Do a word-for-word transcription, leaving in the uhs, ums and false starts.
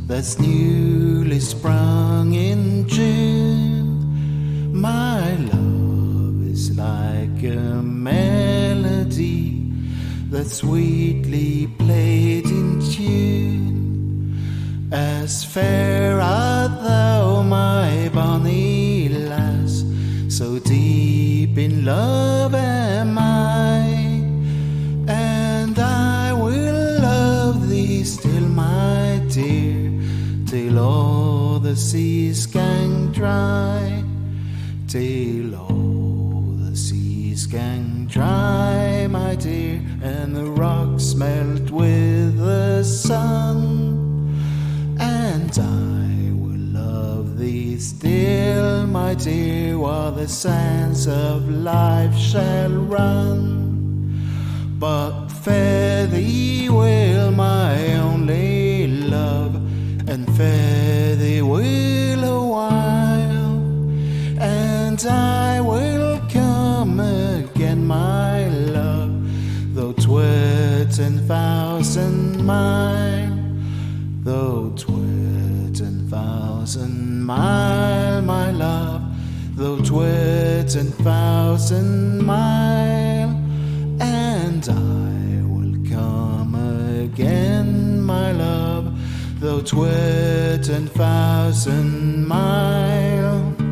that's newly sprung in June. My love is like a melody that's sweetly played in tune. As fair art thou, my bonny lass, so deep in love am I, and I will love thee still, my dear, till all the seas gang dry, till all the seas gang dry, my dear, and the rocks melt with the sun. And I will love thee still, my dear, while the sands of life shall run. But fare thee well, my only love, and fare thee well a while, and I will come again, my love, though 'twere ten thousand mile, though 'twere ten thousand mile, my love, though 'twere ten thousand mile, and I will come again, my love, though 'twere ten thousand mile.